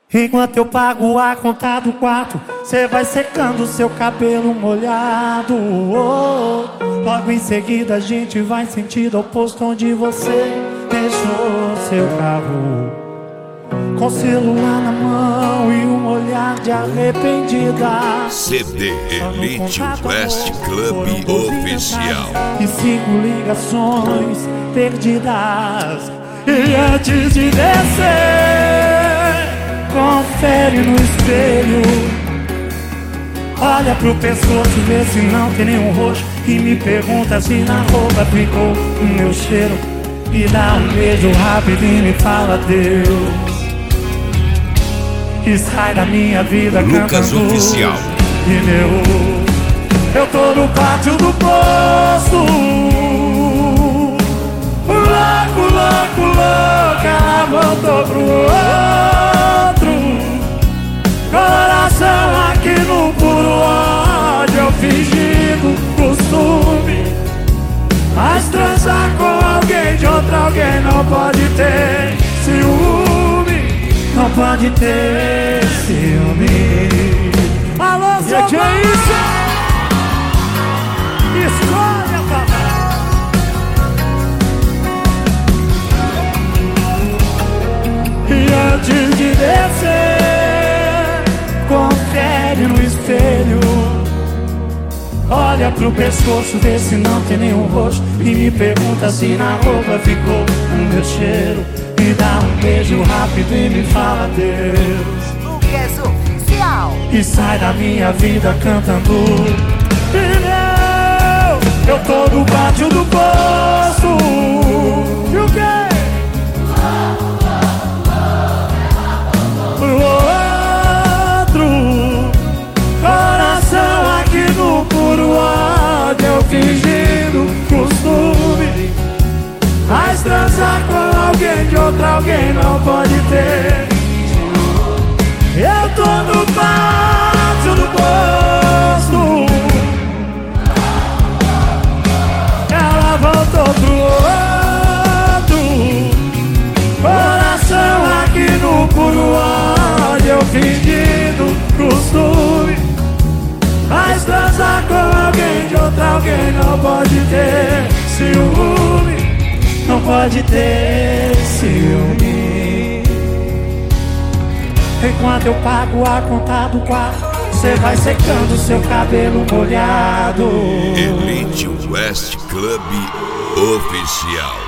Enquanto eu pago a conta do quarto, cê vai secando seu cabelo molhado. Logo em seguida a gente vai em sentido oposto, onde você deixou seu carro, com o celular na mão e um olhar de arrependida. CD Elite West Club Oficial. E 5 ligações perdidas. E antes de descer, confere no espelho, olha pro pescoço, vê se não tem nenhum roxo, e me pergunta se na roupa ficou o meu cheiro. Me dá um beijo rápido e me fala adeus, e sai da minha vida Lucas cantando Oficial. Eu tô no pátio do posto, louco, louco, louco, ela voltou pro outro. Coração aqui no puro ódio, eu fingindo costume, mas transar com alguém de outro alguém não pode ter ciúme, não pode ter ciúme. Alô, Zé, que é isso? Escolha, papai. E antes de descer, confere no espelho, olha pro pescoço, vê se não tem nenhum roxo, e me pergunta se na roupa ficou o meu cheiro. Me dá um beijo rápido e me fala adeus, Lucas Oficial. e sai da minha vida cantando. Eu tô no pátio do poço. E o quê? Pro outro. Coração aqui no puro ódio, eu fingindo costume, mas transar com alguém de outro alguém não pode ter. Eu tô no pátio do posto, ela voltou pro outro. Coração aqui no puro ódio, eu fingindo costume, mas transar com alguém de outro alguém não pode ter ciúme, não pode ter ciúme. Enquanto eu pago a conta do quarto, cê vai secando seu cabelo molhado. Elite West Club Oficial.